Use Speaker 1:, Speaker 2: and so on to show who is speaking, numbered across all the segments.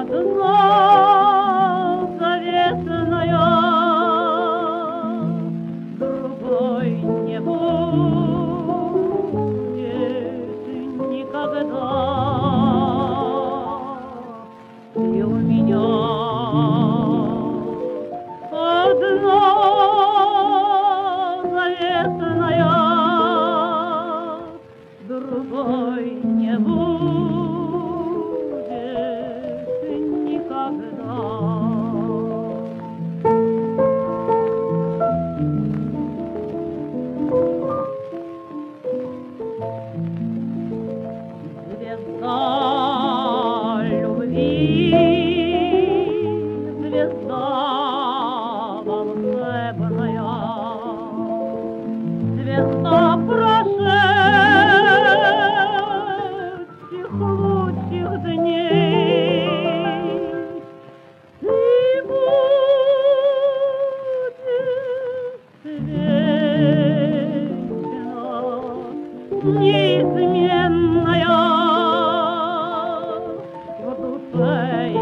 Speaker 1: Одно заветное, другой не будет никогда. И у меня одно заветное, другой не будет никогда. Звезда любви, звезда волшебная, звезда прошедших лучших дней. Ты будешь вечно неизменная в душе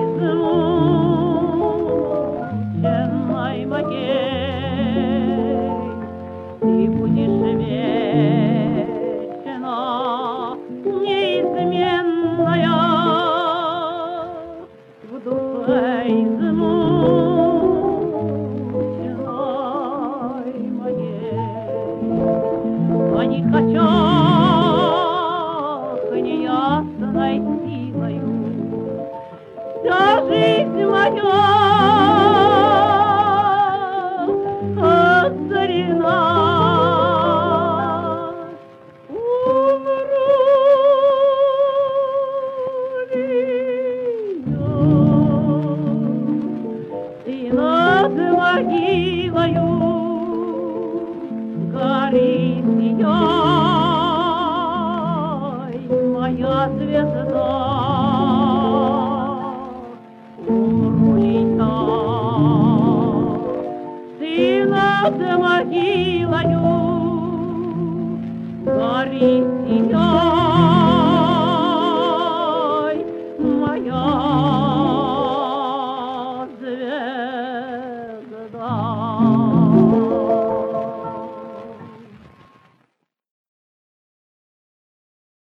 Speaker 1: измученной моей. Ты будешь вечно неизменная в душе измученной моей. А не качах неясной силою вся жизнь моя озарена. Умру ли я, и над могилою горит сияй моя звезда. Умру ли я, и над могилою горит сияй